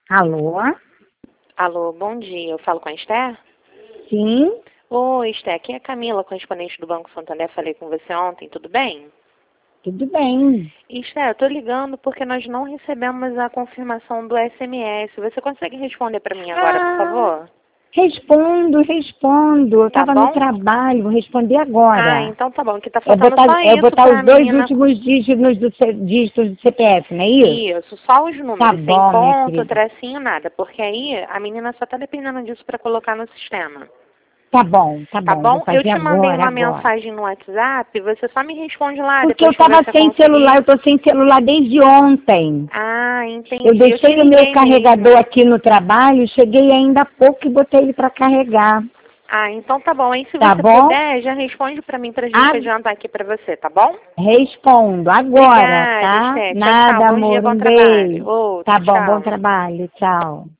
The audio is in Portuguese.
Alô? Alô, bom dia. Eu falo com a Esther? Sim? Oi, Esther. Aqui é a Camila, correspondente do Banco Santander. Falei com você ontem, tudo bem? Tudo bem. Esther, eu tô ligando porque nós não recebemos a confirmação do SMS. Você consegue responder para mim agora, por favor? Respondo. Eu Tá estava no bom? trabalho, vou responder Ah, agora. então tá bom, que tá É faltando botar, só é isso botar pra os dois menina. últimos dígitos do CPF, não é isso? Isso, só os Tá números, sem bom, minha ponto, querida. tracinho, nada. Porque aí a menina só tá dependendo disso para colocar no sistema. Tá Tá bom. Vou bom? Eu fazer te mandei agora, uma agora. mensagem no WhatsApp, você só me responde lá Porque eu depois que estava você sem celular, eu conseguir. estou sem celular desde ontem. Ah, Eu entendi. Eu te deixei o meu liguei carregador mesmo. aqui no trabalho, cheguei ainda há pouco e botei ele para carregar. Ah, então tá bom. Aí se Tá você bom? puder, já responde pra mim pra gente adiantar aqui pra você, tá bom? Respondo agora, Obrigada, tá? Esté. Tchau, tchau. Nada, Bom dia, amor. bom Um trabalho. beijo. Outro, Tá bom, bom tchau. trabalho. Tchau.